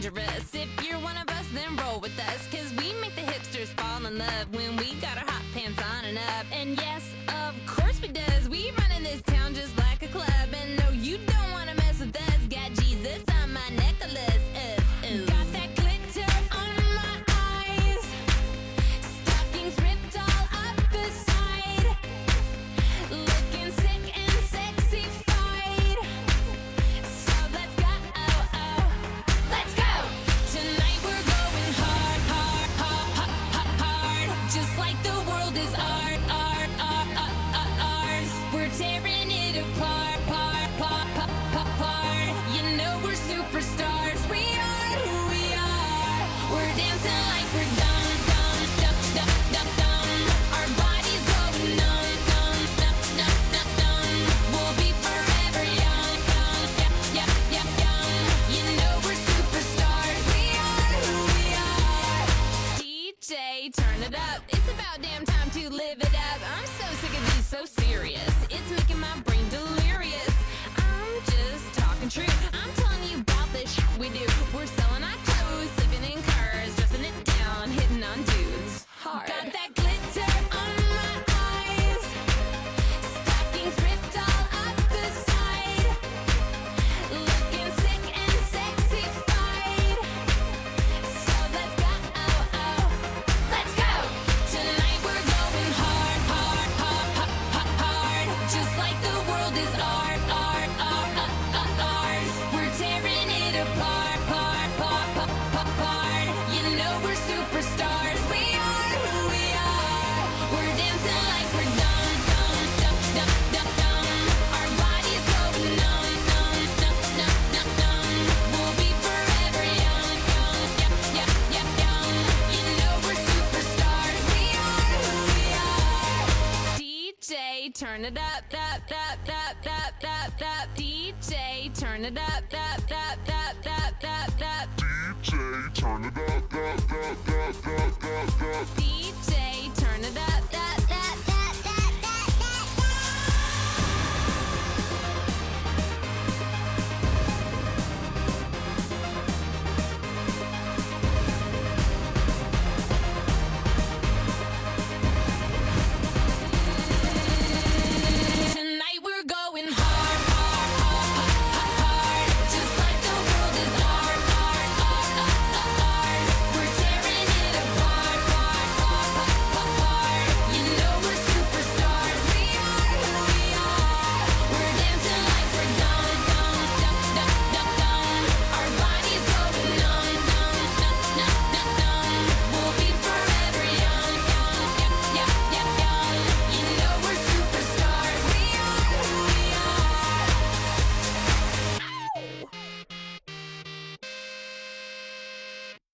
dangerous. If you're one of us, then roll with us, 'cause we make the hipsters fall in love when we got our hot pants on and up. And yes, of course we does. We run in this town just like a club. And no, you don't wanna mess with us. Got Jesus on my necklace. Got that glitter on my eyes. Stockings ripped all up the side. Looking sick and sexified. So let's go, let's go. Tonight we're going hard, hard, hard, hard, hard. Just like the world is ours. We're tearing it apart, part. You know we're superstars. We are who we are. We're dancing like we're dumb. Our bodies going numb. We'll be forever young. You know we're superstars. We are who we are. DJ, turn it up. It's about damn time to live it up. I'm so sick of being so serious. It's making my brain delirious. I'm just talking true. I'm telling you about this shit we do. We're selling our clothes, sleeping in cars, dressing it down, hitting on dudes hard. Got that glitter on my eyes. Stockings ripped all up the side. Looking sick and sexified. So let's go, let's go. Tonight we're going hard, hard, hard, hard, hard. Just like the world is ours. We're tearing it apart, part. You know we're superstars. We are who we are. We're dancing like we're dumb. Our bodies going numb. We'll be forever young. You know we're superstars. We are who we are. DJ, turn it up. DJ, turn it up. DJ, turn it up. DJ, turn it up.